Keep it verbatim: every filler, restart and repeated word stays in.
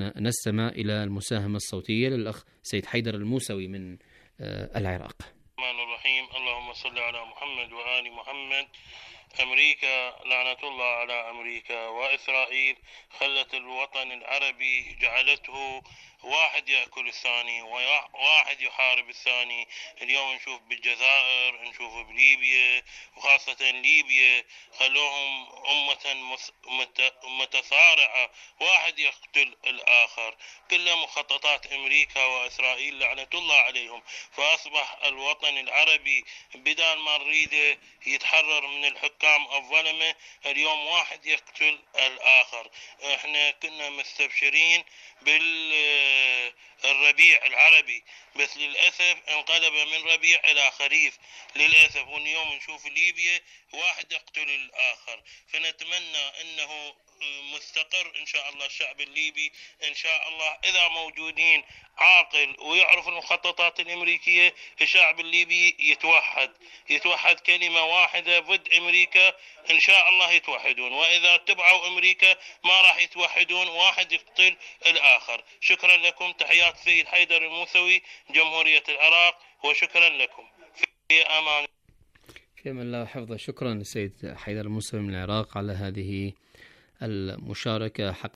الآن نستمع إلى المساهمة الصوتية للأخ سيد حيدر الموسوي من العراق. الرحمن الرحيم. اللهم صل على محمد وآل محمد. أمريكا لعنة الله على أمريكا وإسرائيل خلت الوطن العربي، جعلته واحد يأكل الثاني وواحد يحارب الثاني. اليوم نشوف بالجزائر، نشوف بليبيا، وخاصة ليبيا خلوهم أمة متصارعة، واحد يقتل الآخر. كلها مخططات أمريكا وإسرائيل لعنة الله عليهم. فأصبح الوطن العربي بدال ما نريده يتحرر من الحكام الظلمة، اليوم واحد يقتل الآخر. احنا كنا مستبشرين بالربيع العربي، بس للأسف انقلب من ربيع إلى خريف للأسف. واليوم نشوف ليبيا واحد يقتل الآخر. فنتمنى أنه مستقر إن شاء الله الشعب الليبي إن شاء الله، إذا موجودين عاقل ويعرف المخططات الأمريكية، الشعب الليبي يتوحد يتوحد كلمة واحدة ضد أمريكا، إن شاء الله يتوحدون. وإذا اتبعوا أمريكا ما راح يتوحدون، واحد يقتل الآخر. شكرا لكم. تحيات سيد حيدر الموسوي، جمهورية العراق، وشكرا لكم. في أمان في أمان الله وحفظه. شكرا للسيد حيدر الموسوي من العراق على هذه المشاركة. حق